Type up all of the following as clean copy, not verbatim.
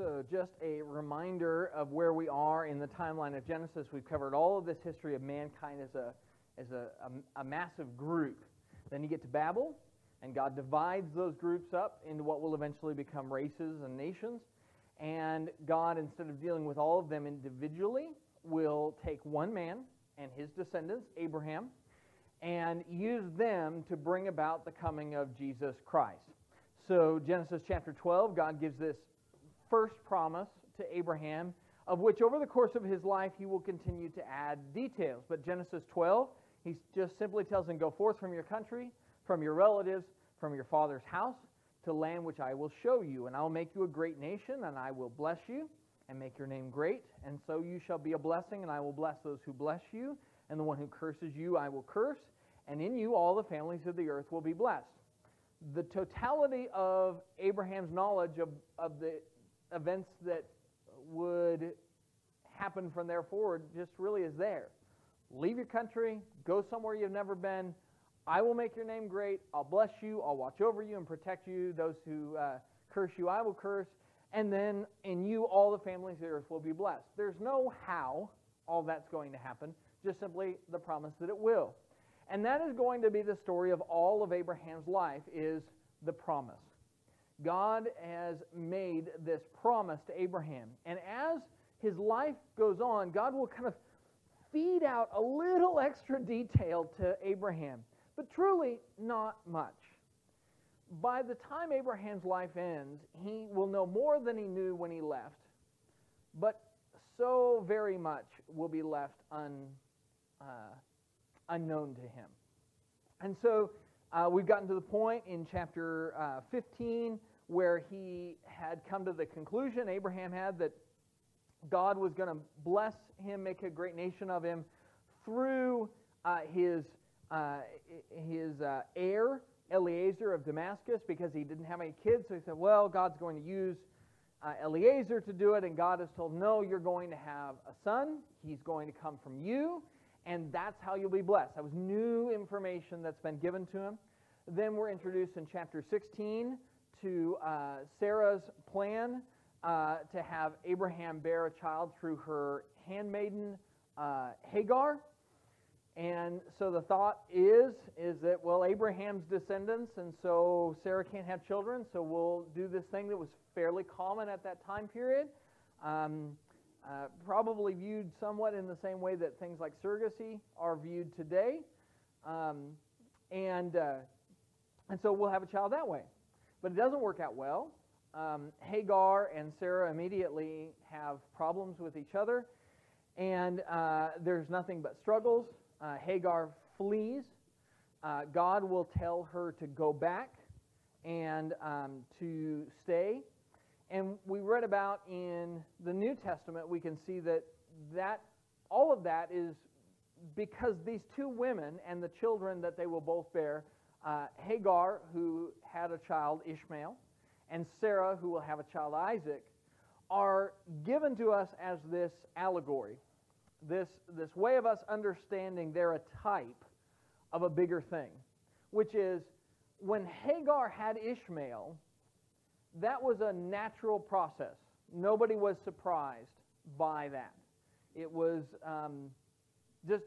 So just a reminder of where we are in the timeline of Genesis. We've covered all of this history of mankind as a massive group. Then you get to Babel, and God divides those groups up into what will eventually become races and nations. And God, instead of dealing with all of them individually, will take one man and his descendants, Abraham, and use them to bring about the coming of Jesus Christ. So Genesis chapter 12, God gives this first promise to Abraham, of which over the course of his life he will continue to add details. But Genesis 12, he just simply tells him, go forth from your country, from your relatives, from your father's house, to land which I will show you. And I will make you a great nation, and I will bless you, and make your name great. And so you shall be a blessing, and I will bless those who bless you. And the one who curses you I will curse. And in you all the families of the earth will be blessed. The totality of Abraham's knowledge of the events that would happen from there forward just really is there. Leave your country, go somewhere you've never been. I will make your name great. I'll bless you. I'll watch over you and protect you. Those who curse you, I will curse. And then in you, all the families of the earth will be blessed. There's no how all that's going to happen, just simply the promise that it will. And that is going to be the story of all of Abraham's life, is the promise. God has made this promise to Abraham. And as his life goes on, God will kind of feed out a little extra detail to Abraham, but truly not much. By the time Abraham's life ends, he will know more than he knew when he left, but so very much will be left unknown to him. And so we've gotten to the point in chapter 15 where he had come to the conclusion, Abraham had, that God was going to bless him, make a great nation of him through his heir, Eliezer of Damascus, because he didn't have any kids. So he said, well, God's going to use Eliezer to do it. And God has told, no, you're going to have a son. He's going to come from you. And that's how you'll be blessed. That was new information that's been given to him. Then we're introduced in chapter 16 to Sarah's plan to have Abraham bear a child through her handmaiden Hagar. And so the thought is that, well, Abraham's descendants, and so Sarah can't have children, so we'll do this thing that was fairly common at that time period. Probably viewed somewhat in the same way that things like surrogacy are viewed today. And so we'll have a child that way. But it doesn't work out well. Hagar and Sarah immediately have problems with each other, and there's nothing but struggles. Hagar flees. God will tell her to go back and to stay. And we read about in the New Testament, we can see that all of that is because these two women and the children that they will both bear, Hagar, who had a child, Ishmael, and Sarah, who will have a child, Isaac, are given to us as this allegory, this way of us understanding they're a type of a bigger thing, which is when Hagar had Ishmael, that was a natural process. Nobody was surprised by that. It was just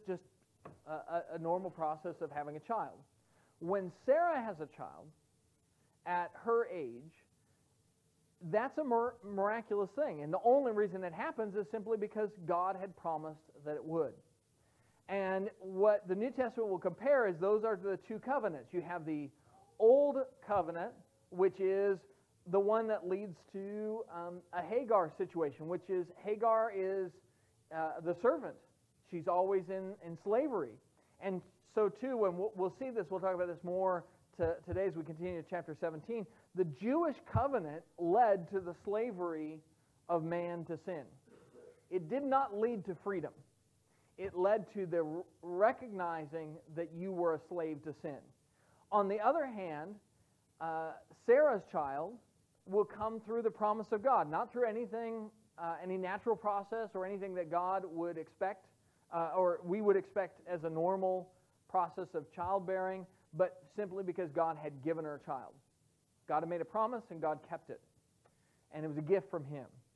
a normal process of having a child. When Sarah has a child at her age, that's a miraculous thing. And the only reason it happens is simply because God had promised that it would. And what the New Testament will compare is those are the two covenants. You have the Old Covenant, which is the one that leads to a Hagar situation, which is Hagar is the servant. She's always in slavery. And so too, when we'll see this, we'll talk about this more today as we continue to chapter 17, the Jewish covenant led to the slavery of man to sin. It did not lead to freedom. It led to the recognizing that you were a slave to sin. On the other hand, Sarah's child will come through the promise of God, not through anything, any natural process or anything that God would expect, or we would expect as a normal process of childbearing, but simply because God had given her a child. God had made a promise and God kept it. And it was a gift from Him.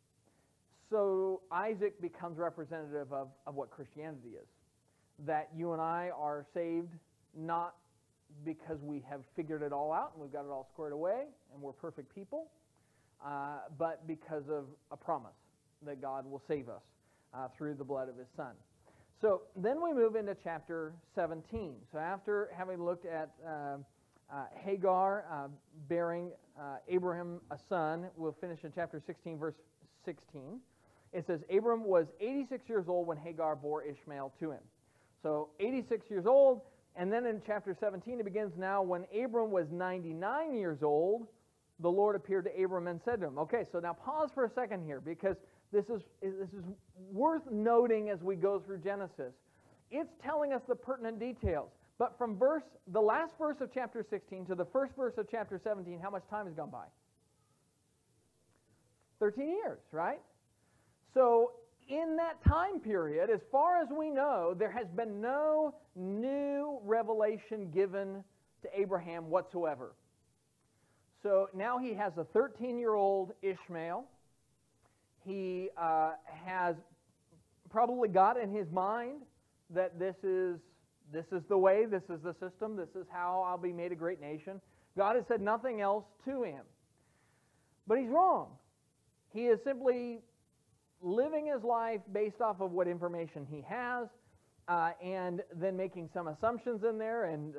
so Isaac becomes representative of what Christianity is. That you and I are saved not because we have figured it all out and we've got it all squared away and we're perfect people, but because of a promise that God will save us through the blood of His Son. So then we move into chapter 17. So after having looked at Hagar bearing Abraham a son, we'll finish in chapter 16, verse 16. It says, Abram was 86 years old when Hagar bore Ishmael to him. So 86 years old, and then in chapter 17 it begins now, when Abram was 99 years old, the Lord appeared to Abram and said to him. Okay, so now pause for a second here, because this is worth noting as we go through Genesis. It's telling us the pertinent details. But from the last verse of chapter 16 to the first verse of chapter 17, how much time has gone by? 13 years, right? So in that time period, as far as we know, there has been no new revelation given to Abraham whatsoever. So now he has a 13-year-old Ishmael. He has probably got in his mind that this is the way, this is the system, this is how I'll be made a great nation. God has said nothing else to him. But he's wrong. He is simply living his life based off of what information he has, and then making some assumptions in there, and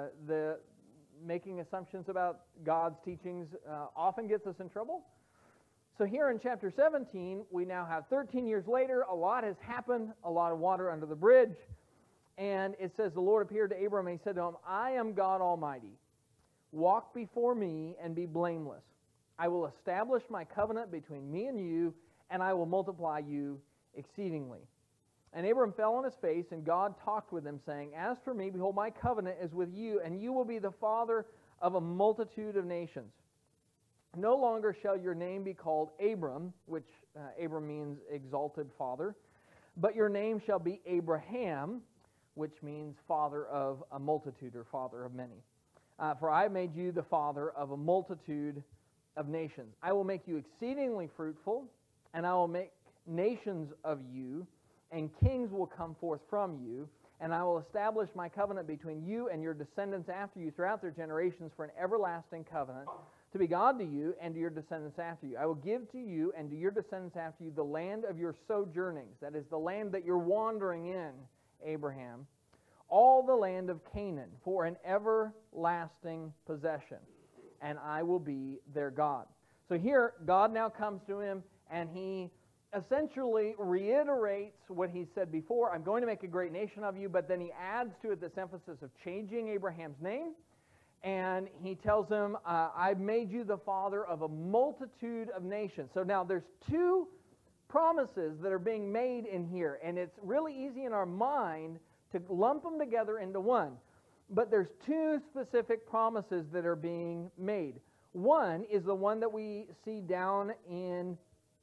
making assumptions about God's teachings often gets us in trouble. So here in chapter 17, we now have 13 years later, a lot has happened, a lot of water under the bridge, and it says, the Lord appeared to Abram and he said to him, I am God Almighty. Walk before me and be blameless. I will establish my covenant between me and you, and I will multiply you exceedingly. And Abram fell on his face, and God talked with him, saying, As for me, behold, my covenant is with you, and you will be the father of a multitude of nations. No longer shall your name be called Abram, which Abram means exalted father, but your name shall be Abraham, which means father of a multitude, or father of many. For I have made you the father of a multitude of nations. I will make you exceedingly fruitful, and I will make nations of you, and kings will come forth from you, and I will establish my covenant between you and your descendants after you throughout their generations for an everlasting covenant, to be God to you and to your descendants after you. I will give to you and to your descendants after you the land of your sojournings, that is the land that you're wandering in, Abraham, all the land of Canaan for an everlasting possession, and I will be their God. So here, God now comes to him, and he essentially reiterates what he said before. I'm going to make a great nation of you, but then he adds to it this emphasis of changing Abraham's name, and he tells him, I've made you the father of a multitude of nations. So now there's two promises that are being made in here, and it's really easy in our mind to lump them together into one. But there's two specific promises that are being made. One is the one that we see down in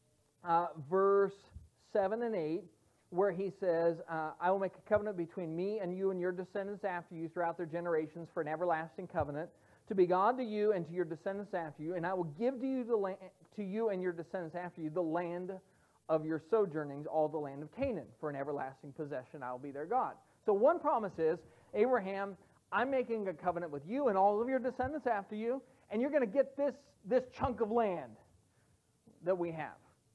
verse 7 and 8, where he says, I will make a covenant between me and you and your descendants after you throughout their generations for an everlasting covenant, to be God to you and to your descendants after you, and I will give to you to you and your descendants after you the land of your sojournings, all the land of Canaan, for an everlasting possession. I will be their God. So one promise is, Abraham, I'm making a covenant with you and all of your descendants after you, and you're going to get this chunk of land that we have.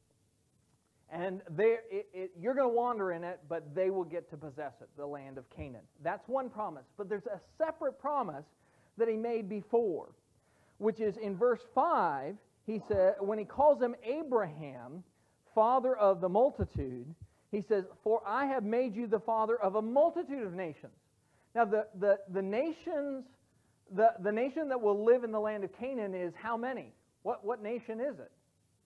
And you're going to wander in it, but they will get to possess it, the land of Canaan. That's one promise. But there's a separate promise that he made before, which is in verse 5, he said, when he calls him Abraham, father of the multitude, he says, for I have made you the father of a multitude of nations. Now, the nations, the nation that will live in the land of Canaan is how many? What nation is it?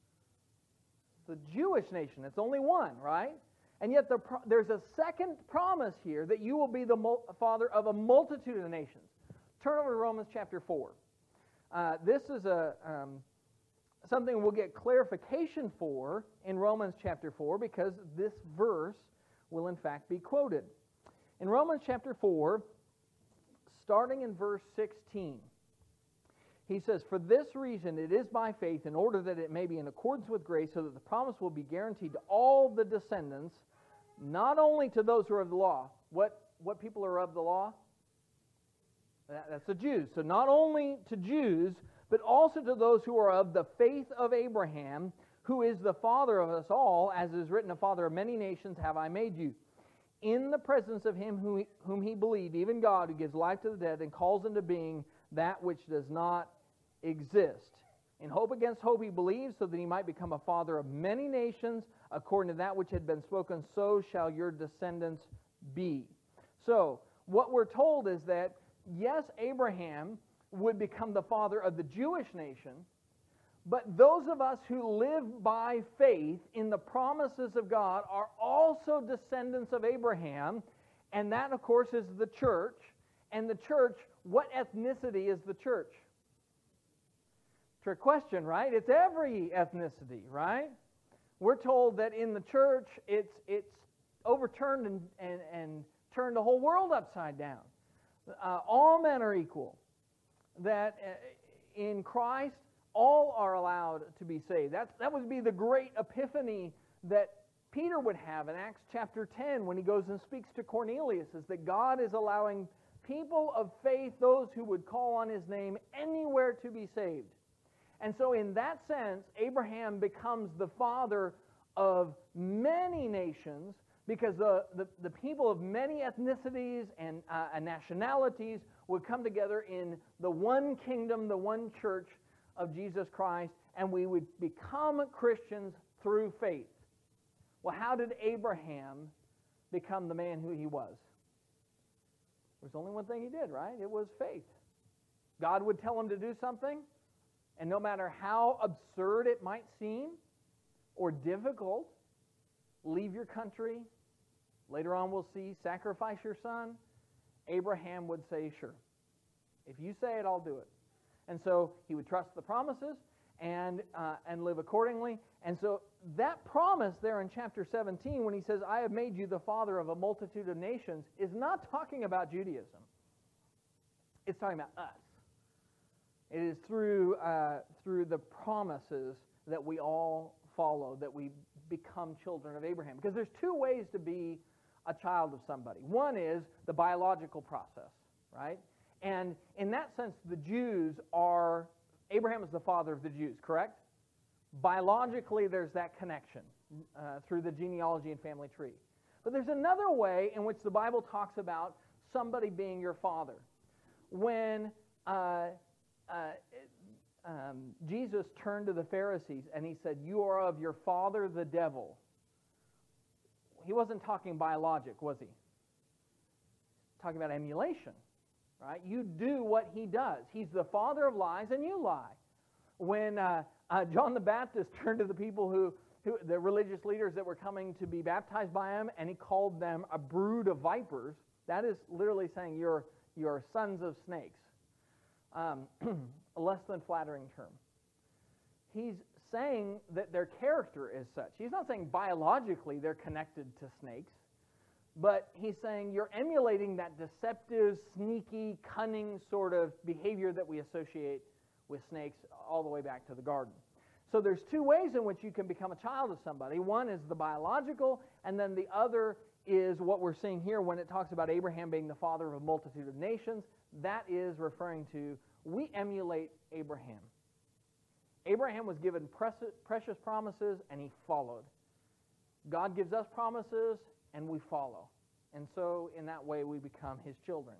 The Jewish nation. It's only one, right? And yet there's a second promise here that you will be the father of a multitude of nations. Turn over to Romans chapter 4. This is something we'll get clarification for in Romans chapter 4, because this verse will in fact be quoted. In Romans chapter 4, starting in verse 16, He says, "For this reason it is by faith, in order that it may be in accordance with grace, so that the promise will be guaranteed to all the descendants, not only to those who are of the law." What people are of the law? That's the Jews. So not only to Jews, but also to those who are of the faith of Abraham, who is the father of us all, as is written, "A father of many nations have I made you." In the presence of him whom he believed, even God, who gives life to the dead and calls into being that which does not exist. In hope against hope he believed, so that he might become a father of many nations, according to that which had been spoken, "So shall your descendants be." So, what we're told is that, yes, Abraham would become the father of the Jewish nation, but those of us who live by faith in the promises of God are also descendants of Abraham, and that, of course, is the church. And the church, what ethnicity is the church? Trick question, right? It's every ethnicity, right? We're told that in the church, it's overturned and turned the whole world upside down. All men are equal. That in Christ, all are allowed to be saved. That would be the great epiphany that Peter would have in Acts chapter 10 when he goes and speaks to Cornelius, is that God is allowing people of faith, those who would call on his name, anywhere to be saved. And so in that sense, Abraham becomes the father of many nations, because the people of many ethnicities and nationalities would come together in the one kingdom, the one church of Jesus Christ, and we would become Christians through faith. Well, how did Abraham become the man who he was? There's only one thing he did, right? It was faith. God would tell him to do something, and no matter how absurd it might seem or difficult, leave your country. Later on we'll see, sacrifice your son. Abraham would say, "Sure. If you say it, I'll do it." And so he would trust the promises and live accordingly. And so that promise there in chapter 17, when he says, "I have made you the father of a multitude of nations," is not talking about Judaism. It's talking about us. It is through the promises that we all follow that we become children of Abraham. Because there's two ways to be a child of somebody. One is the biological process, right? And in that sense, Abraham is the father of the Jews, correct? Biologically, there's that connection through the genealogy and family tree. But there's another way in which the Bible talks about somebody being your father. When Jesus turned to the Pharisees and he said, "You are of your father the devil," he wasn't talking biologic, was he? Talking about emulation, right? You do what he does. He's the father of lies, and you lie. When John the Baptist turned to the people the religious leaders that were coming to be baptized by him, and he called them a brood of vipers, that is literally saying you're sons of snakes. A less than flattering term. He's saying that their character is such. He's not saying biologically they're connected to snakes, but he's saying you're emulating that deceptive, sneaky, cunning sort of behavior that we associate with snakes all the way back to the garden. So there's two ways in which you can become a child of somebody. One is the biological, and then the other is what we're seeing here when it talks about Abraham being the father of a multitude of nations. That is referring to, we emulate Abraham. Abraham was given precious promises, and he followed. God gives us promises, and we follow. And so, in that way, we become his children.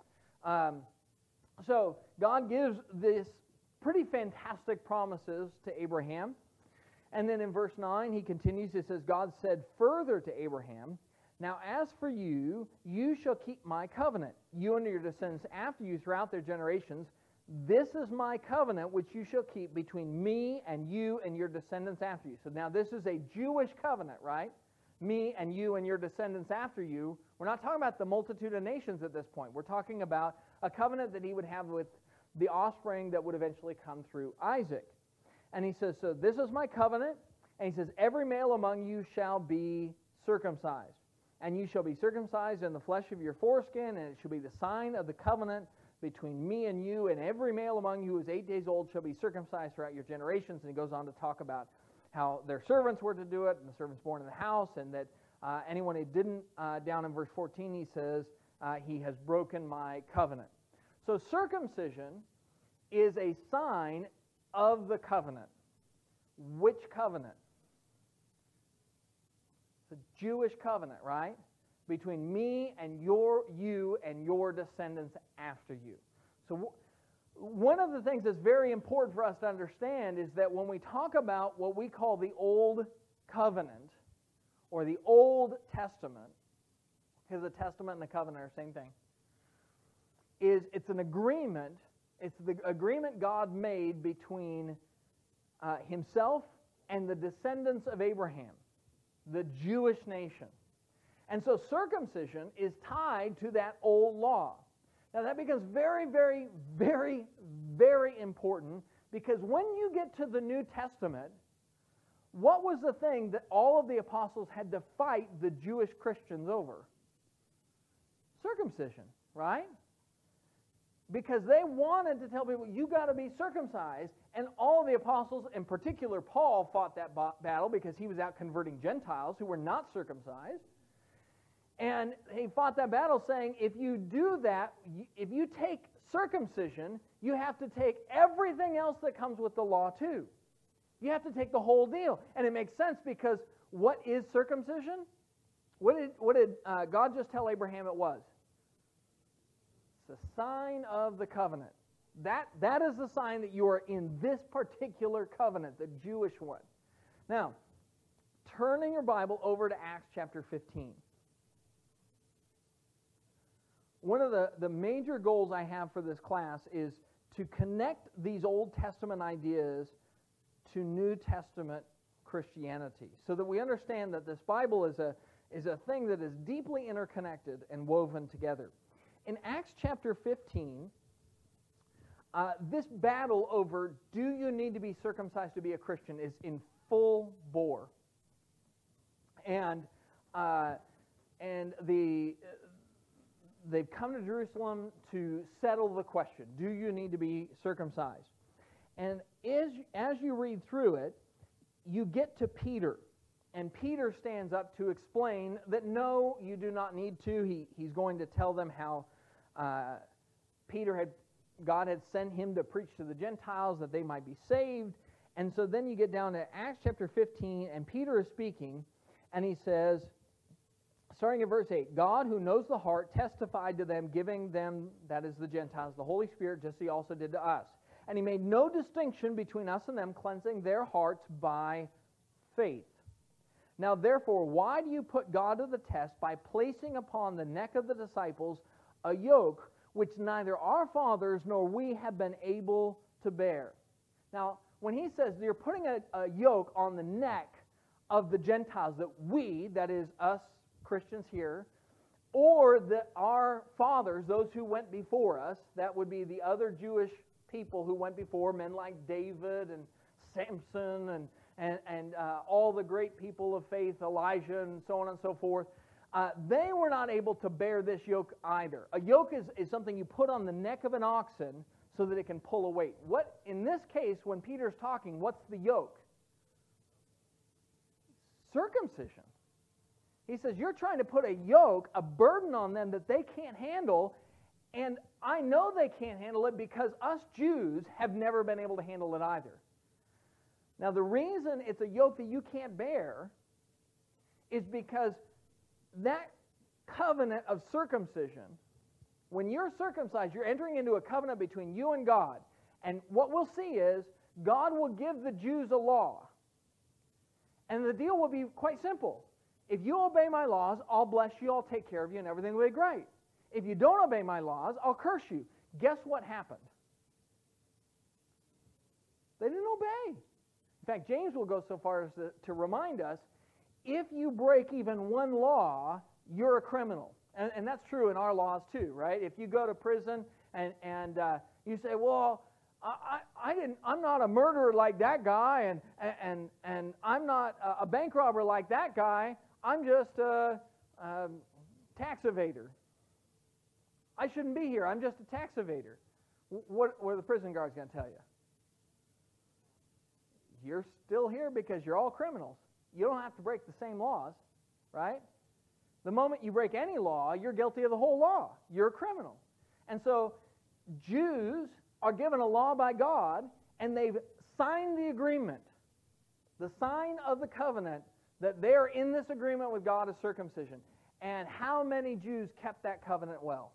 So, God gives this pretty fantastic promises to Abraham. And then in verse 9, he continues, it says, God said further to Abraham, "Now as for you, you shall keep my covenant, you and your descendants after you throughout their generations. This is my covenant which you shall keep between me and you and your descendants after you." So now this is a Jewish covenant, right? Me and you and your descendants after you. We're not talking about the multitude of nations at this point. We're talking about a covenant that he would have with the offspring that would eventually come through Isaac. And he says, so this is my covenant. And he says, every male among you shall be circumcised. And you shall be circumcised in the flesh of your foreskin, and it shall be the sign of the covenant between me and you, and every male among you who is 8 days old shall be circumcised throughout your generations. And he goes on to talk about how their servants were to do it, and the servants born in the house, and that anyone who didn't, down in verse 14, he says, he has broken my covenant. So circumcision is a sign of the covenant. Which covenant? It's a Jewish covenant, right? Between me and you and your descendants after you. So one of the things that's very important for us to understand is that when we talk about what we call the Old Covenant or the Old Testament, because the Testament and the covenant are the same thing, it's an agreement. It's the agreement God made between himself and the descendants of Abraham, the Jewish nation. And so circumcision is tied to that old law. Now that becomes very, very, very, very important, because when you get to the New Testament, what was the thing that all of the apostles had to fight the Jewish Christians over? Circumcision, right? Because they wanted to tell people, you got to be circumcised. And all the apostles, in particular Paul, fought that battle because he was out converting Gentiles who were not circumcised. And he fought that battle saying, if you do that, if you take circumcision, you have to take everything else that comes with the law too. You have to take the whole deal. And it makes sense, because what is circumcision? What did God just tell Abraham it was? It's a sign of the covenant. That is the sign that you are in this particular covenant, the Jewish one. Now, turning your Bible over to Acts chapter 15. One of the major goals I have for this class is to connect these Old Testament ideas to New Testament Christianity, so that we understand that this Bible is a thing that is deeply interconnected and woven together. In Acts chapter 15, this battle over do you need to be circumcised to be a Christian is in full bore. And they've come to Jerusalem to settle the question, do you need to be circumcised? And as you read through it, you get to Peter. And Peter stands up to explain that no, you do not need to. He's going to tell them how God had sent him to preach to the Gentiles that they might be saved. And so then you get down to Acts chapter 15, and Peter is speaking, and he says, starting at verse 8, God, who knows the heart, testified to them, giving them, that is the Gentiles, the Holy Spirit, just as he also did to us. And he made no distinction between us and them, cleansing their hearts by faith. Now therefore, why do you put God to the test by placing upon the neck of the disciples a yoke which neither our fathers nor we have been able to bear? Now, when he says you're putting a yoke on the neck of the Gentiles, that we, that is us Christians here, or that our fathers, those who went before us, that would be the other Jewish people who went before, men like David and Samson and all the great people of faith, Elijah and so on and so forth, they were not able to bear this yoke either. A yoke is something you put on the neck of an oxen so that it can pull a weight. What, in this case, when Peter's talking, what's the yoke? Circumcision. He says, you're trying to put a yoke, a burden on them that they can't handle, and I know they can't handle it because us Jews have never been able to handle it either. Now, the reason it's a yoke that you can't bear is because that covenant of circumcision, when you're circumcised, you're entering into a covenant between you and God. And what we'll see is God will give the Jews a law. And the deal will be quite simple. If you obey my laws, I'll bless you, I'll take care of you, and everything will be great. If you don't obey my laws, I'll curse you. Guess what happened? They didn't obey. In fact, James will go so far as to remind us, if you break even one law, you're a criminal. And that's true in our laws too, right? If you go to prison and you say, well, I'm not a murderer like that guy, and I'm not a bank robber like that guy, I'm just a tax evader. I shouldn't be here. I'm just a tax evader. What are the prison guards going to tell you? You're still here because you're all criminals. You don't have to break the same laws, right? The moment you break any law, you're guilty of the whole law. You're a criminal. And so Jews are given a law by God, and they've signed the agreement, the sign of the covenant, that they are in this agreement with God as circumcision. And how many Jews kept that covenant well?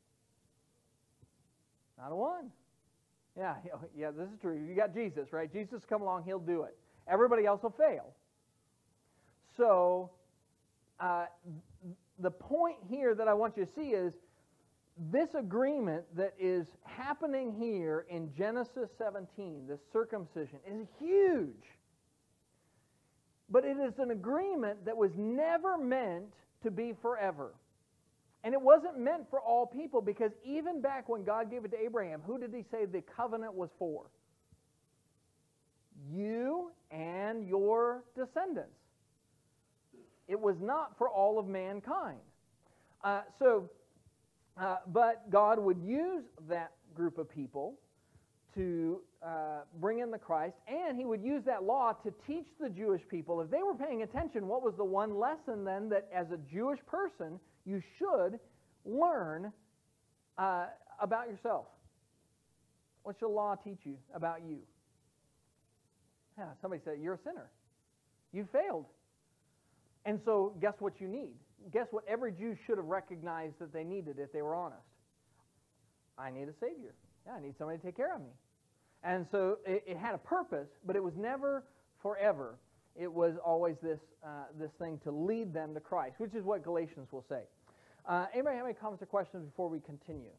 Not a one. Yeah, this is true. You got Jesus, right? Jesus come along, he'll do it. Everybody else will fail. So, the point here that I want you to see is this agreement that is happening here in Genesis 17, this circumcision, is huge. But it is an agreement that was never meant to be forever. And it wasn't meant for all people, because even back when God gave it to Abraham, who did he say the covenant was for? You and your descendants. It was not for all of mankind. But God would use that group of people to bring in the Christ, and he would use that law to teach the Jewish people. If they were paying attention, what was the one lesson then that as a Jewish person you should learn about yourself? What should the law teach you about you? Yeah, somebody said, you're a sinner. You failed. And so guess what you need? Guess what every Jew should have recognized that they needed if they were honest? I need a Savior. Yeah, I need somebody to take care of me. And so it had a purpose, but it was never forever. It was always this thing to lead them to Christ, which is what Galatians will say. Anybody have any comments or questions before we continue?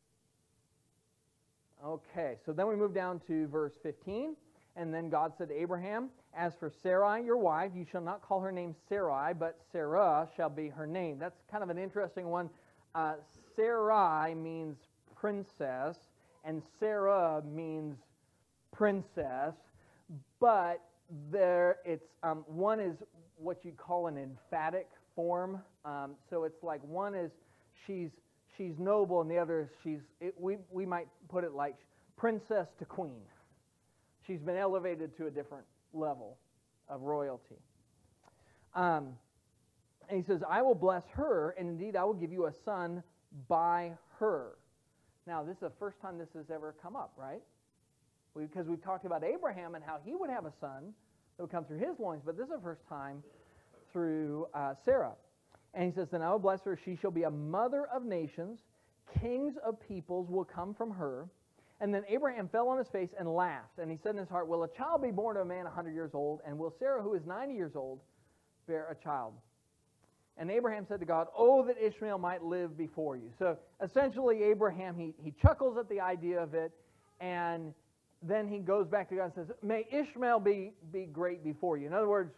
Okay, so then we move down to verse 15. And then God said to Abraham, as for Sarai, your wife, you shall not call her name Sarai, but Sarah shall be her name. That's kind of an interesting one. Sarai means princess, and Sarah means princess. But one is what you call an emphatic form. So it's like one is she's noble, and the other is we might put it like princess to queen. She's been elevated to a different level of royalty. And he says, I will bless her, and indeed I will give you a son by her. Now, this is the first time this has ever come up, right? Because we've talked about Abraham and how he would have a son that would come through his loins, but this is the first time through Sarah. And he says, then I will bless her. She shall be a mother of nations. Kings of peoples will come from her. And then Abraham fell on his face and laughed. And he said in his heart, will a child be born to a man 100 years old? And will Sarah, who is 90 years old, bear a child? And Abraham said to God, oh, that Ishmael might live before you. So essentially, Abraham, he chuckles at the idea of it. And then he goes back to God and says, may Ishmael be great before you. In other words,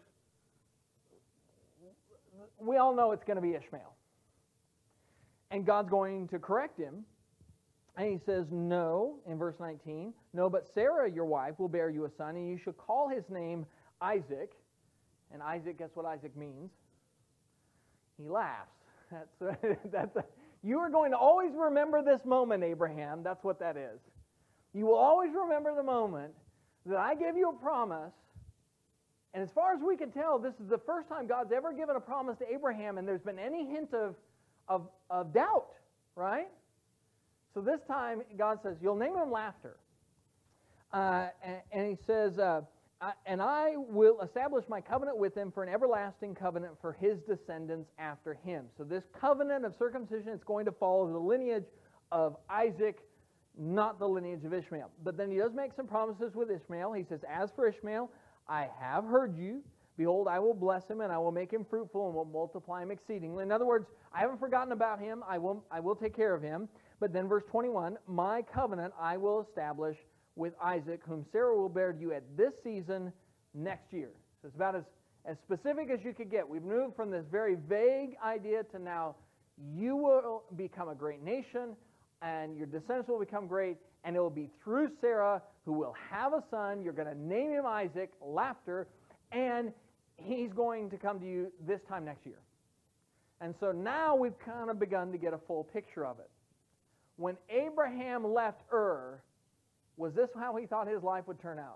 we all know it's going to be Ishmael. And God's going to correct him. And he says, no, in verse 19, no, but Sarah, your wife, will bear you a son, and you shall call his name Isaac. And Isaac, guess what Isaac means? He laughs. You are going to always remember this moment, Abraham. That's what that is. You will always remember the moment that I gave you a promise. And as far as we can tell, this is the first time God's ever given a promise to Abraham, and there's been any hint of doubt, right? So this time, God says, you'll name him Laughter. And he says, and I will establish my covenant with him for an everlasting covenant for his descendants after him. So this covenant of circumcision is going to follow the lineage of Isaac, not the lineage of Ishmael. But then he does make some promises with Ishmael. He says, as for Ishmael, I have heard you. Behold, I will bless him, and I will make him fruitful, and will multiply him exceedingly. In other words, I haven't forgotten about him. I will take care of him. But then verse 21, my covenant I will establish with Isaac, whom Sarah will bear to you at this season next year. So it's about as specific as you could get. We've moved from this very vague idea to now you will become a great nation, and your descendants will become great, and it will be through Sarah who will have a son. You're going to name him Isaac, Laughter, and he's going to come to you this time next year. And so now we've kind of begun to get a full picture of it. when Abraham left Ur, was this how he thought his life would turn out?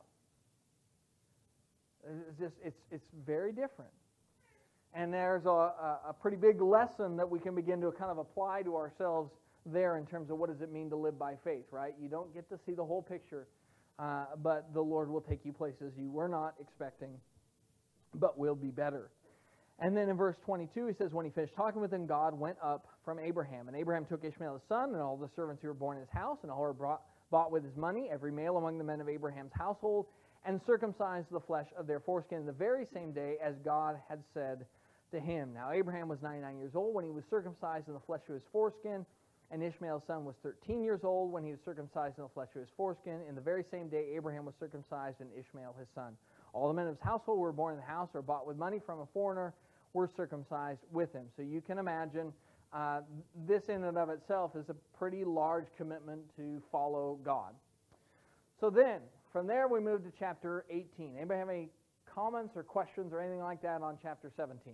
It's very different. And there's a pretty big lesson that we can begin to kind of apply to ourselves there in terms of what does it mean to live by faith, right? You don't get to see the whole picture, but the Lord will take you places you were not expecting, but will be better. And then in verse 22, he says, when he finished talking with him, God went up from Abraham. And Abraham took Ishmael his son, and all the servants who were born in his house, and all who were bought with his money, every male among the men of Abraham's household, and circumcised the flesh of their foreskin the very same day as God had said to him. Now Abraham was 99 years old when he was circumcised in the flesh of his foreskin, and Ishmael's son was 13 years old when he was circumcised in the flesh of his foreskin. In the very same day Abraham was circumcised, and Ishmael his son. All the men of his household who were born in the house or bought with money from a foreigner were circumcised with him. So you can imagine this in and of itself is a pretty large commitment to follow God. So then, from there we move to chapter 18. Anybody have any comments or questions or anything like that on chapter 17?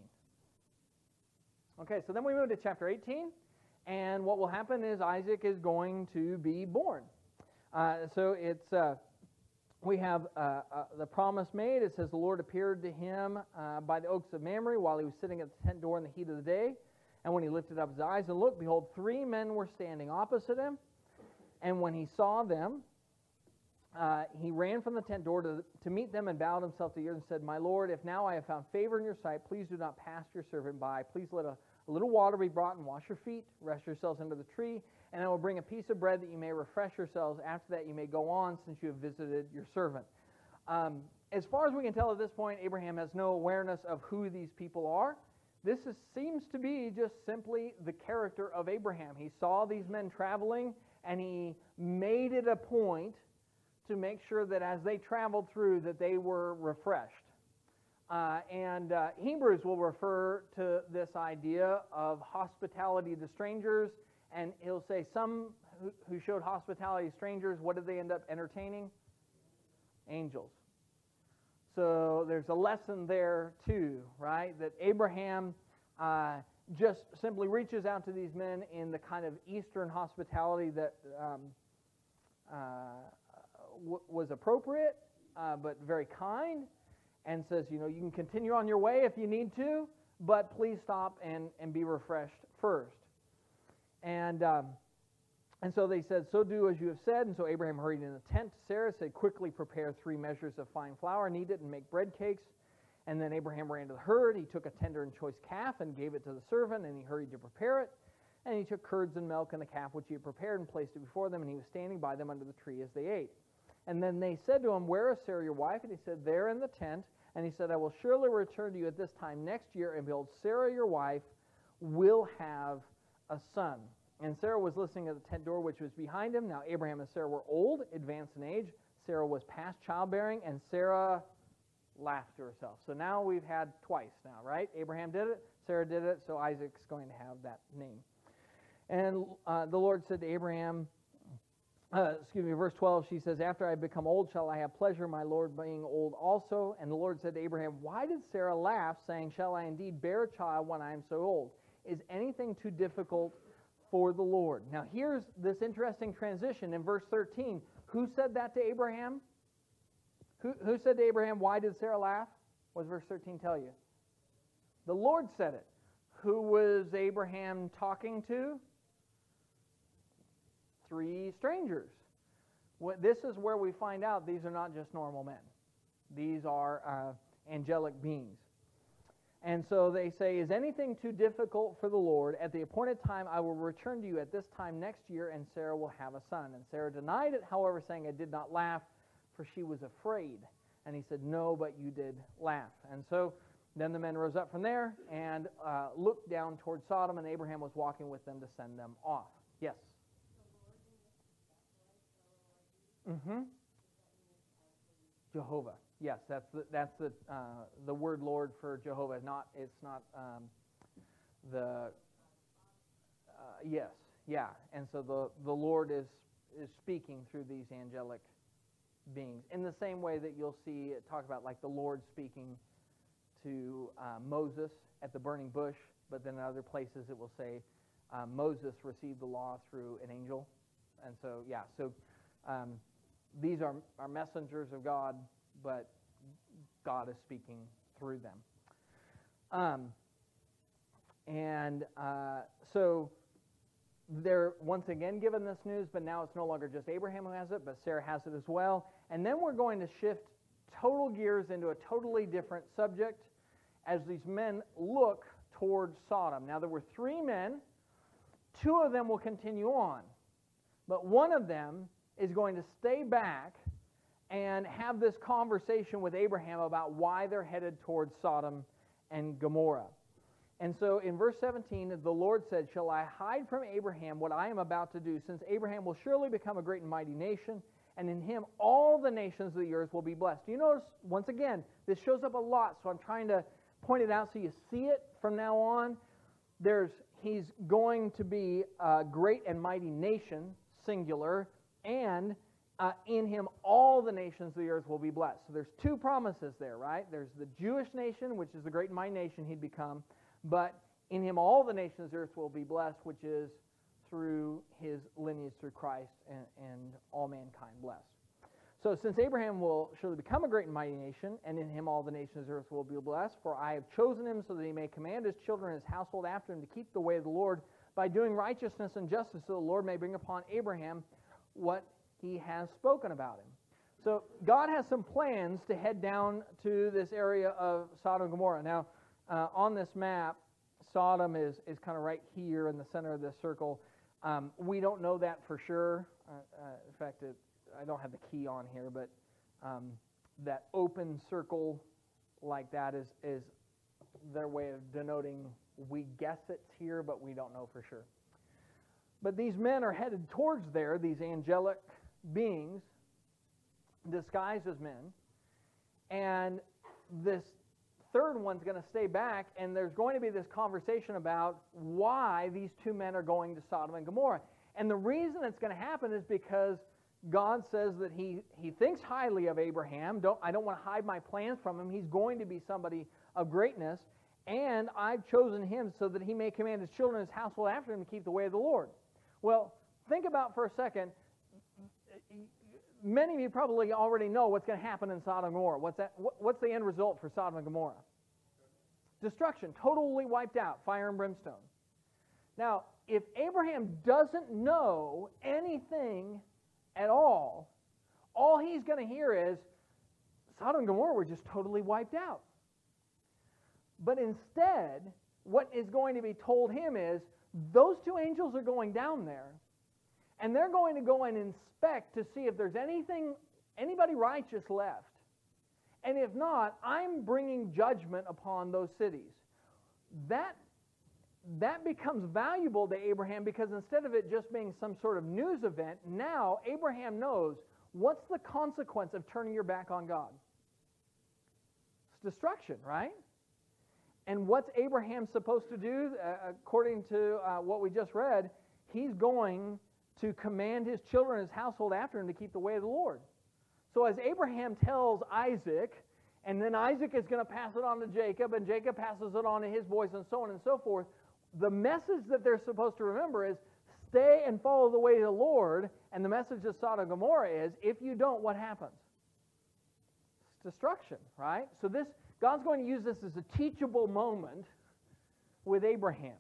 Okay, so then we move to chapter 18, and what will happen is Isaac is going to be born. So it's we have the promise made. It says the Lord appeared to him by the oaks of Mamre while he was sitting at the tent door in the heat of the day. And when he lifted up his eyes and looked, behold, 3 men were standing opposite him. And when he saw them, he ran from the tent door to meet them and bowed himself to the earth and said, My Lord, if now I have found favor in your sight, please do not pass your servant by. Please let a little water be brought and wash your feet. Rest yourselves under the tree. And I will bring a piece of bread that you may refresh yourselves. After that you may go on, since you have visited your servant. As far as we can tell at this point, Abraham has no awareness of who these people are. This seems to be just simply the character of Abraham. He saw these men traveling, and he made it a point to make sure that as they traveled through that they were refreshed. Hebrews will refer to this idea of hospitality to strangers, and he'll say some who showed hospitality to strangers, what did they end up entertaining? Angels. So there's a lesson there too, right? That Abraham just simply reaches out to these men in the kind of Eastern hospitality that was appropriate, but very kind, and says, you can continue on your way if you need to, but please stop and be refreshed first. And so they said, so do as you have said. And so Abraham hurried in the tent to Sarah, said, quickly prepare 3 measures of fine flour, knead it, and make bread cakes. And then Abraham ran to the herd. He took a tender and choice calf and gave it to the servant, and he hurried to prepare it. And he took curds and milk and the calf which he had prepared and placed it before them, and he was standing by them under the tree as they ate. And then they said to him, where is Sarah your wife? And he said, there in the tent. And he said, I will surely return to you at this time next year, and behold, Sarah your wife will have a son. And Sarah was listening at the tent door which was behind him. Now Abraham and Sarah were old, advanced in age. Sarah was past childbearing, and Sarah laughed to herself. So now we've had twice now, right? Abraham did it, Sarah did it, so Isaac's going to have that name. And the Lord said to Abraham, verse 12, she says, after I become old, shall I have pleasure, my Lord being old also? And the Lord said to Abraham, why did Sarah laugh, saying, shall I indeed bear a child when I am so old? Is anything too difficult for the Lord? Now here's this interesting transition in verse 13. Who said that to Abraham? Who said to Abraham, why did Sarah laugh? What does verse 13 tell you? The Lord said it. Who was Abraham talking to? 3 strangers. This is where we find out these are not just normal men. These are angelic beings. And so they say, is anything too difficult for the Lord? At the appointed time I will return to you at this time next year, and Sarah will have a son. And Sarah denied it, however, saying, I did not laugh, for she was afraid. And he said, no, but you did laugh. And so then the men rose up from there and looked down toward Sodom, and Abraham was walking with them to send them off. Yes? Jehovah. Yes, that's the word Lord for Jehovah. It's not yes, yeah. And so the Lord is speaking through these angelic beings in the same way that you'll see it talk about like the Lord speaking to Moses at the burning bush, but then in other places it will say Moses received the law through an angel. And so, these are messengers of God, but God is speaking through them. So they're once again given this news, but now it's no longer just Abraham who has it, but Sarah has it as well. And then we're going to shift total gears into a totally different subject as these men look towards Sodom. Now, there were 3 men. 2 of them will continue on, but one of them is going to stay back and have this conversation with Abraham about why they're headed towards Sodom and Gomorrah. And so in verse 17, the Lord said, "Shall I hide from Abraham what I am about to do, since Abraham will surely become a great and mighty nation, and in him all the nations of the earth will be blessed." Do you notice, once again, this shows up a lot, so I'm trying to point it out so you see it from now on. He's going to be a great and mighty nation, singular, and in him all the nations of the earth will be blessed. So there's 2 promises there, right? There's the Jewish nation, which is the great and mighty nation he'd become, but in him all the nations of the earth will be blessed, which is through his lineage, through Christ, and all mankind blessed. So since Abraham will surely become a great and mighty nation, and in him all the nations of the earth will be blessed, for I have chosen him so that he may command his children and his household after him to keep the way of the Lord by doing righteousness and justice, so the Lord may bring upon Abraham what he has spoken about him. So God has some plans to head down to this area of Sodom and Gomorrah. Now, on this map, Sodom is kind of right here in the center of this circle. We don't know that for sure. In fact, I don't have the key on here, but that open circle like that is their way of denoting we guess it's here, but we don't know for sure. But these men are headed towards there, these angelic beings disguised as men, and this third one's going to stay back, and there's going to be this conversation about why these 2 men are going to Sodom and Gomorrah. And the reason it's going to happen is because God says that he thinks highly of Abraham. I don't want to hide my plans from him. He's going to be somebody of greatness, and I've chosen him so that he may command his children and his household after him to keep the way of the Lord. Well, think about for a second. Many of you probably already know what's going to happen in Sodom and Gomorrah. What's the end result for Sodom and Gomorrah? Destruction, totally wiped out, fire and brimstone. Now, if Abraham doesn't know anything at all he's going to hear is Sodom and Gomorrah were just totally wiped out. But instead, what is going to be told him is those 2 angels are going down there, and they're going to go and inspect to see if there's anybody righteous left. And if not, I'm bringing judgment upon those cities. That becomes valuable to Abraham because instead of it just being some sort of news event, now Abraham knows what's the consequence of turning your back on God. It's destruction, right? And what's Abraham supposed to do? According to what we just read, he's going to command his children and his household after him to keep the way of the Lord. So as Abraham tells Isaac, and then Isaac is going to pass it on to Jacob, and Jacob passes it on to his boys, and so on and so forth, the message that they're supposed to remember is stay and follow the way of the Lord, and the message of Sodom and Gomorrah is, if you don't, what happens? It's destruction, right? So God's going to use this as a teachable moment with Abraham.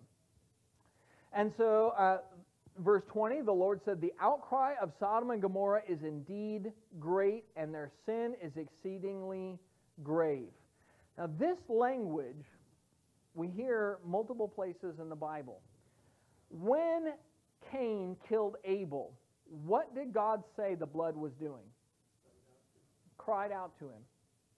And so, verse 20, the Lord said, "The outcry of Sodom and Gomorrah is indeed great, and their sin is exceedingly grave." Now, this language we hear multiple places in the Bible. When Cain killed Abel, what did God say the blood was doing? Cried out to him.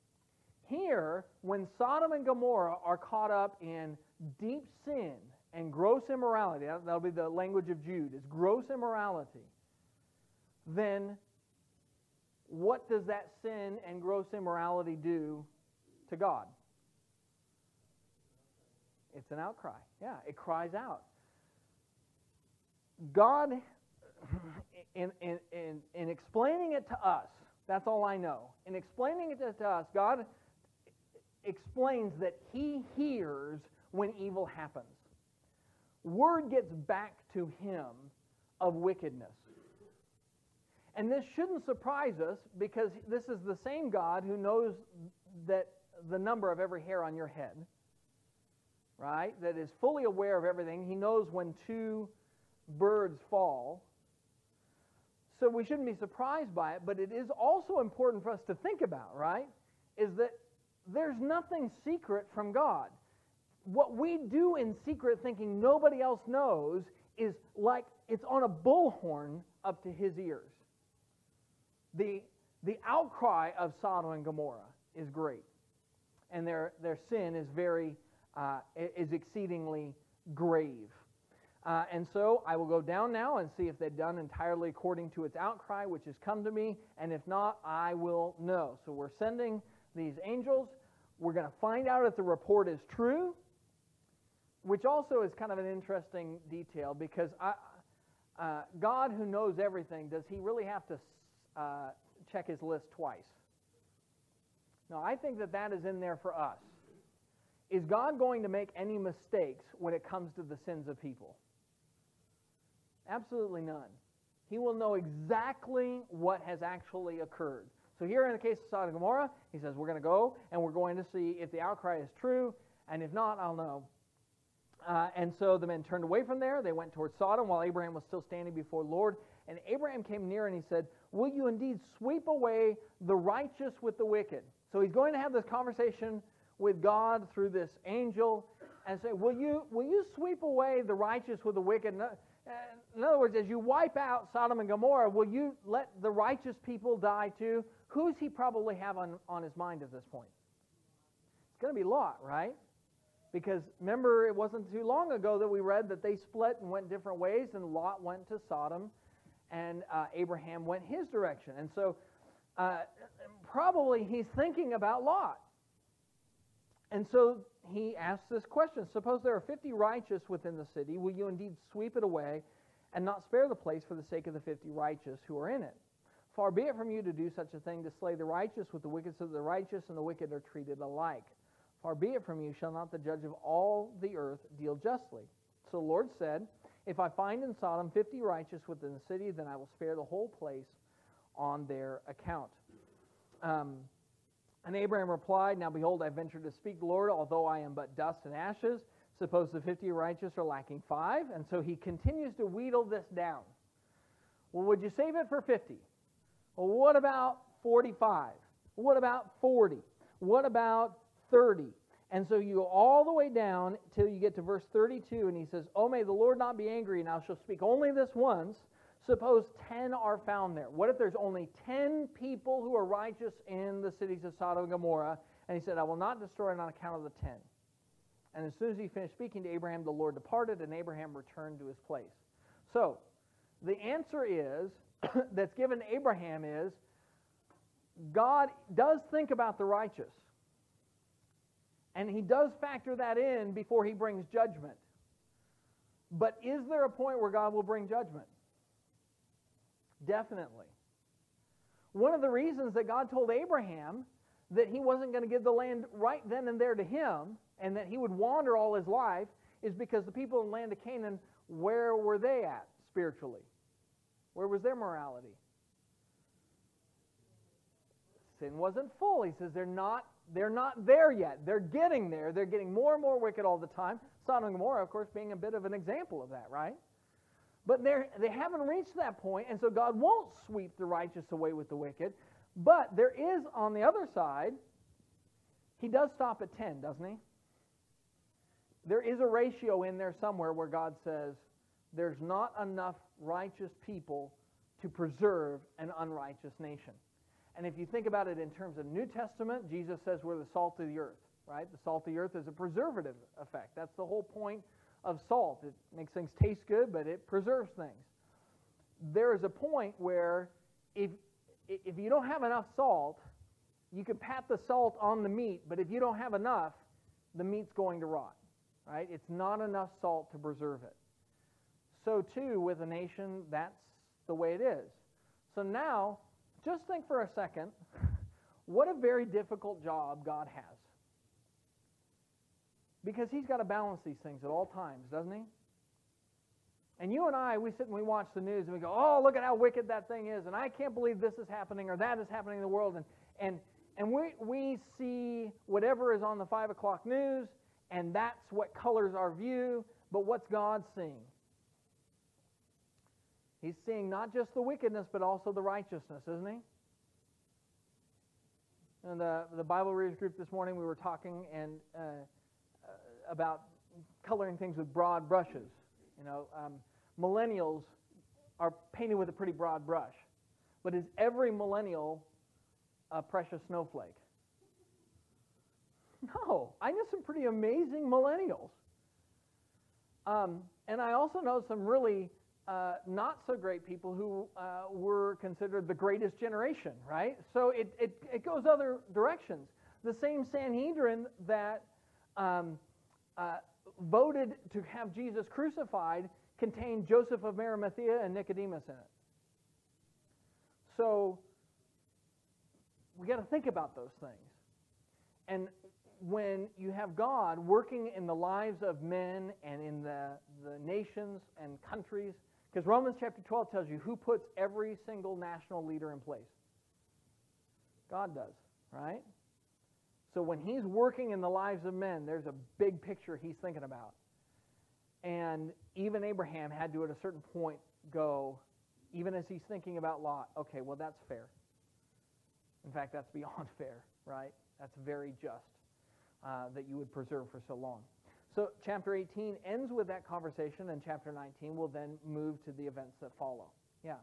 Here, when Sodom and Gomorrah are caught up in deep sin and gross immorality, that'll be the language of Jude, is gross immorality, then what does that sin and gross immorality do to God? It's an outcry. Yeah, it cries out. God, in explaining it to us, that's all I know. In explaining it to us, God explains that He hears when evil happens. word gets back to him of wickedness. And this shouldn't surprise us, because this is the same God who knows that the number of every hair on your head, right? That is fully aware of everything. He knows when 2 birds fall. So we shouldn't be surprised by it, but it is also important for us to think about, right? Is that there's nothing secret from God. What we do in secret thinking nobody else knows is like it's on a bullhorn up to his ears. The outcry of Sodom and Gomorrah is great, and their sin is is exceedingly grave. And so I will go down now and see if they've done entirely according to its outcry, which has come to me, and if not, I will know. So we're sending these angels. We're going to find out if the report is true, which also is kind of an interesting detail, because God, who knows everything, does he really have to check his list twice? No, I think that is in there for us. Is God going to make any mistakes when it comes to the sins of people? Absolutely none. He will know exactly what has actually occurred. So here in the case of Sodom and Gomorrah, he says, we're going to go and we're going to see if the outcry is true, and if not, I'll know. And so the men turned away from there. They went towards Sodom while Abraham was still standing before the Lord. And Abraham came near and he said, will you indeed sweep away the righteous with the wicked? So he's going to have this conversation with God through this angel and say, will you sweep away the righteous with the wicked? In other words, as you wipe out Sodom and Gomorrah, will you let the righteous people die too? Who's he probably have on his mind at this point? It's going to be Lot, right? Because remember, it wasn't too long ago that we read that they split and went different ways, and Lot went to Sodom, and Abraham went his direction. And so probably he's thinking about Lot. And so he asks this question, suppose there are 50 righteous within the city, will you indeed sweep it away and not spare the place for the sake of the 50 righteous who are in it? Far be it from you to do such a thing, to slay the righteous with the wicked, so that the righteous and the wicked are treated alike. Far be it from you, shall not the judge of all the earth deal justly? So the Lord said, if I find in Sodom 50 righteous within the city, then I will spare the whole place on their account. And Abraham replied, now behold, I venture to speak, Lord, although I am but dust and ashes. Suppose the 50 righteous are lacking 5. And so he continues to wheedle this down. Well, would you save it for 50? Well, what about 45? What about 40? What about 30? And so you go all the way down till you get to verse 32, and he says, oh, may the Lord not be angry, and I shall speak only this once. Suppose 10 are found there. What if there's only 10 people who are righteous in the cities of Sodom and Gomorrah? And he said, I will not destroy it on account of the 10. And as soon as he finished speaking to Abraham, the Lord departed, and Abraham returned to his place. So, the answer is, that's given to Abraham is, God does think about the righteous. And he does factor that in before he brings judgment. But is there a point where God will bring judgment? Definitely. One of the reasons that God told Abraham that he wasn't going to give the land right then and there to him, and that he would wander all his life, is because the people in the land of Canaan, where were they at spiritually? Where was their morality? Sin wasn't full. He says they're not there yet. They're getting there. They're getting more and more wicked all the time. Sodom and Gomorrah, of course, being a bit of an example of that, right? But they haven't reached that point, and so God won't sweep the righteous away with the wicked. But there is, on the other side, he does stop at 10, doesn't he? There is a ratio in there somewhere where God says there's not enough righteous people to preserve an unrighteous nation. And if you think about it in terms of New Testament, Jesus says we're the salt of the earth, right? The salt of the earth is a preservative effect. That's the whole point of salt. It makes things taste good, but it preserves things. There is a point where if you don't have enough salt, you can pat the salt on the meat, but if you don't have enough, the meat's going to rot, right? It's not enough salt to preserve it. So too, with a nation, that's the way it is. So now, just think for a second, what a very difficult job God has. Because he's got to balance these things at all times, doesn't he? And you and I, we sit and we watch the news and we go, oh, look at how wicked that thing is, and I can't believe this is happening or that is happening in the world. And we see whatever is on the 5 o'clock news, and that's what colors our view. But what's God seeing? He's seeing not just the wickedness, but also the righteousness, isn't he? In the Bible Readers group this morning, we were talking about coloring things with broad brushes. Millennials are painted with a pretty broad brush. But is every millennial a precious snowflake? No. I know some pretty amazing millennials. And I also know some really not so great people who were considered the greatest generation, right? So it goes other directions. The same Sanhedrin that voted to have Jesus crucified contained Joseph of Arimathea and Nicodemus in it. So we got to think about those things. And when you have God working in the lives of men and in the nations and countries, because Romans chapter 12 tells you who puts every single national leader in place. God does, right? So when he's working in the lives of men, there's a big picture he's thinking about. And even Abraham had to, at a certain point, go, even as he's thinking about Lot, okay, well, that's fair. In fact, that's beyond fair, right? That's very just that you would preserve for so long. So chapter 18 ends with that conversation, and chapter 19 will then move to the events that follow. Yeah.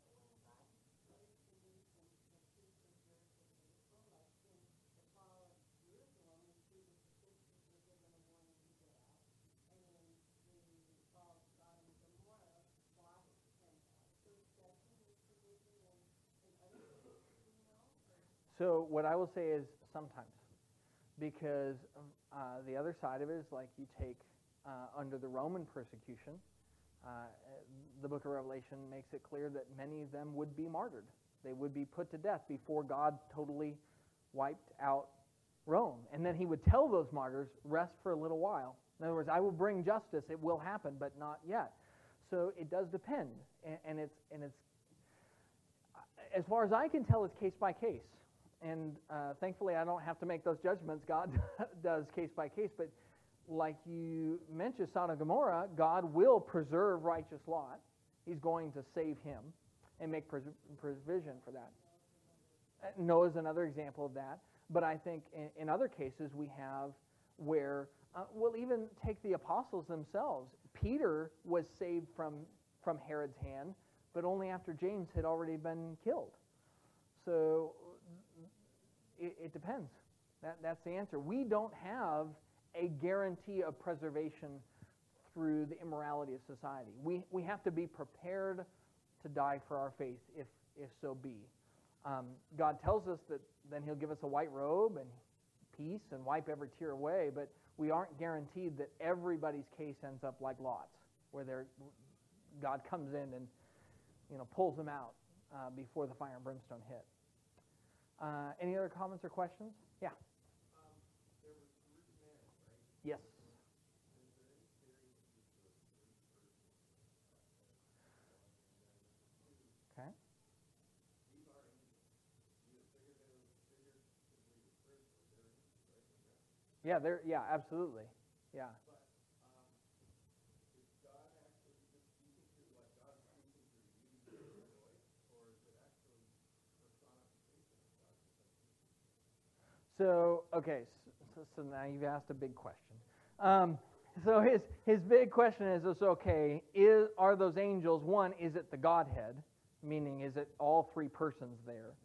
So what I will say is sometimes, because the other side of it is like you take under the Roman persecution, the book of Revelation makes it clear that many of them would be martyred. They would be put to death before God totally wiped out Rome. And then he would tell those martyrs, rest for a little while. In other words, I will bring justice. It will happen, but not yet. So it does depend. And it's as far as I can tell, it's case by case. And thankfully, I don't have to make those judgments. God does case by case. But like you mentioned, Sodom and Gomorrah, God will preserve righteous Lot. He's going to save him and make provision for that. Noah's another example of that. But I think in other cases we have where, we'll even take the apostles themselves. Peter was saved from Herod's hand, but only after James had already been killed. So it depends. That's the answer. We don't have a guarantee of preservation through the immorality of society. We have to be prepared to die for our faith, if so be. God tells us that then he'll give us a white robe and peace and wipe every tear away, but we aren't guaranteed that everybody's case ends up like Lot's, where God comes in and pulls them out before the fire and brimstone hit. Any other comments or questions? Yeah. There was three men, right? Yes. Okay. Yeah, yeah, absolutely. Yeah. But is God actually just speaking through, like God speaking through you, or is it actually personification of God? So, okay, so now you've asked a big question. So his big question is, okay, are those angels, one, is it the Godhead, meaning is it all three persons there?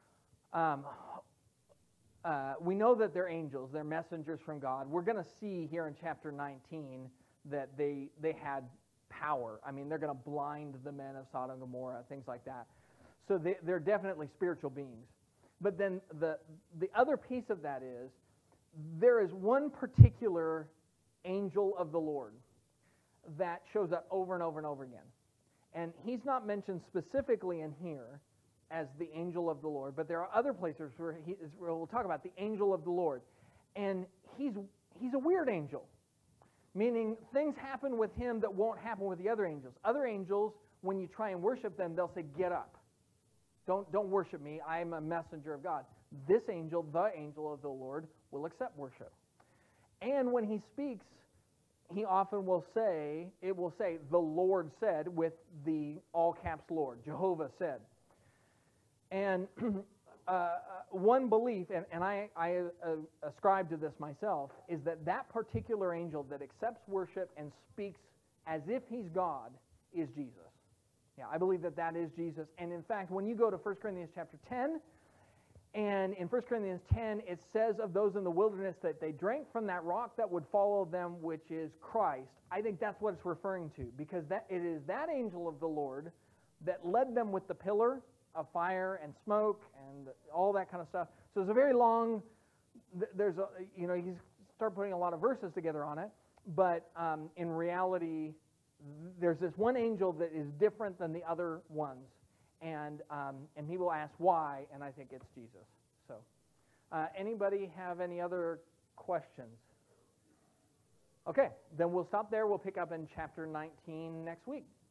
We know that they're angels, they're messengers from God. We're going to see here in chapter 19 that they had power. I mean, they're going to blind the men of Sodom and Gomorrah, things like that. So they're definitely spiritual beings. But then the other piece of that is, there is one particular angel of the Lord that shows up over and over and over again. And he's not mentioned specifically in here as the angel of the Lord, but there are other places where we'll talk about the angel of the Lord. And he's a weird angel, Meaning things happen with him that won't happen with the other angels. Other angels, when you try and worship them, they'll say, get up. Don't worship me. I'm a messenger of God. This angel, the angel of the Lord, will accept worship. And when he speaks, he often will say, it will say, the Lord said, with the all caps Lord, Jehovah said. And one belief, and I ascribe to this myself, is that particular angel that accepts worship and speaks as if he's God is Jesus. Yeah, I believe that is Jesus. And in fact, when you go to 1 Corinthians chapter 10, and in 1 Corinthians 10, it says of those in the wilderness that they drank from that rock that would follow them, which is Christ. I think that's what it's referring to, because it is that angel of the Lord that led them with the pillar of fire and smoke and all that kind of stuff. So it's a very long, you start putting a lot of verses together on it, but in reality, there's this one angel that is different than the other ones. And people ask why, and I think it's Jesus. So, anybody have any other questions? Okay, then we'll stop there. We'll pick up in chapter 19 next week.